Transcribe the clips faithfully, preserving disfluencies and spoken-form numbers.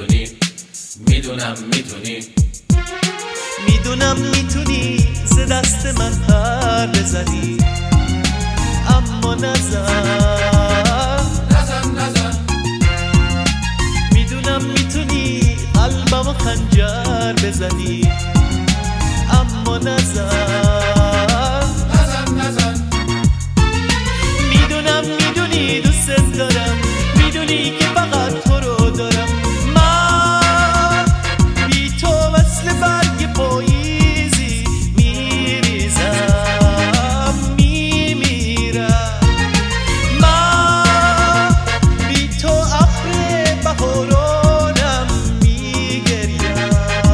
میتونی، میدونم میتونی، میدونم میتونی ز دست من پر بزنی، اما نزن نزن نزن. میدونم میتونی قلبمو خنجر بزنی، اما نزن نزن نزن. میدونم میدونی دوست دارم، میدونی که فقط تو رو دارم. من بی تو مثل برگ پاییزی میریزم میمیرم. من بی تو ابر بهارانم میگریم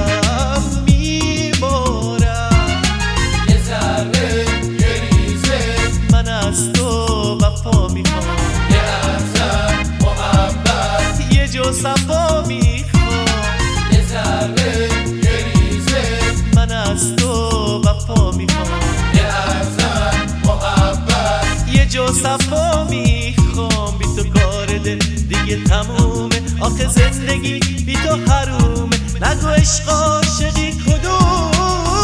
میبارم. یه ذره گریزه من از تو وفا میخوام، یه لحظه محبت یه جو صفا میخوام. یه ذره گریزه من از تو وفا میخوام، یه لحظه محبت یه جو صفا میخوام. بی تو کار دل دیگه تمومه، آخه زندگی بی تو حرومه. نگو عشق عاشقی کدومه.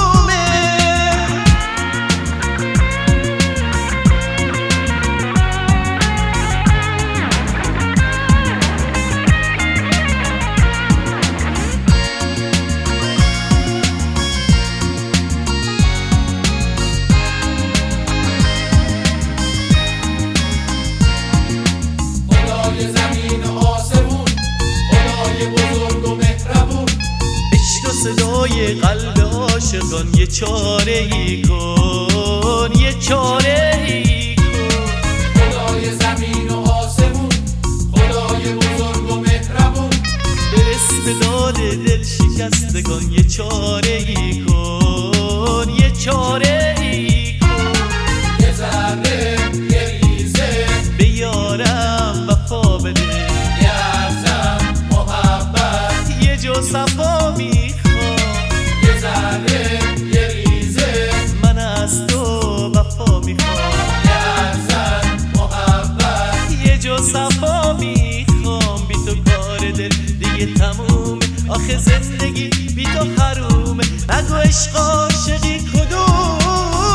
خدای زمین و آسمون، خدای بزرگ و مهربون. عشق و صدای قلب عاشقان، یه چاره ای کن، یه چاره ای کن. خدای زمین و آسمون، خدای بزرگ و مهربون. برس به داد دل شکستگان، یه چاره ای کن، یه چاره ای کن. یه ذره گریزه به یارم وفا بده، یه لحظه محبت یه جو صفا میخوام. یه ذره گریزه من از تو وفا میخوام، یه لحظه محبت یه جو صفا میخوام. بی تو کار دل دیگه تمومه، آخه زندگی بی تو حرومه. نگو عشق عاشقی کدومه.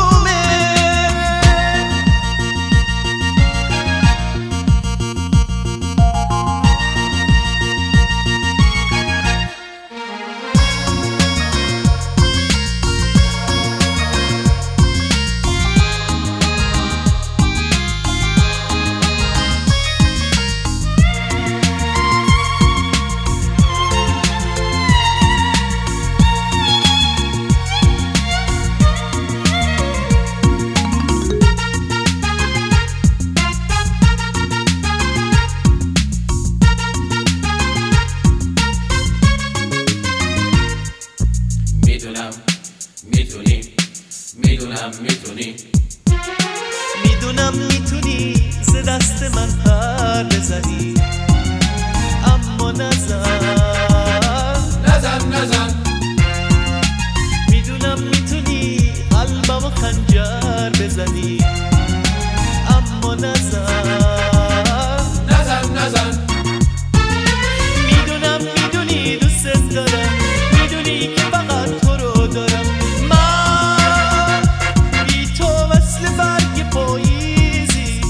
میدونم میتونی، میدونم میتونی، میدونم میتونی ز دست من پر بزنی، اما نزن نزن نزن. میدونم میتونی قلبمو خنجر بزنی، اما نزن نزن نزن. میدونم میدونی دوست دارم، میدونی که فقط تو رو دارم. من بی تو مثل برگ پاییزی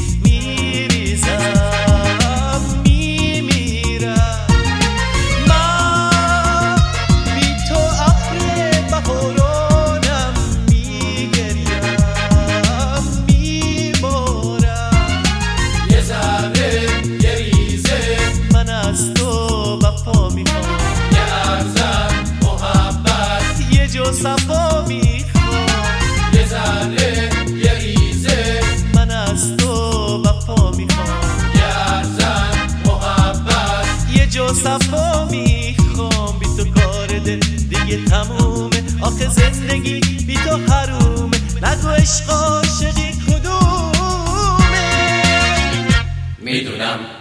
میریزم میمیرم. من بی تو ابر بهارانم میگریم میبارم. یه ذره گریزه من از تو وفا میخوام، یه لحظه محبت یه جو صفا میخوام. یه ذره گریزه من از تو وفا میخوام، یه لحظه محبت یه جو صفا میخوام. بی تو کار دل دیگه تمومه، آخه زندگی بی تو حرومه. نگو عشق عاشقی کدومه. میدونم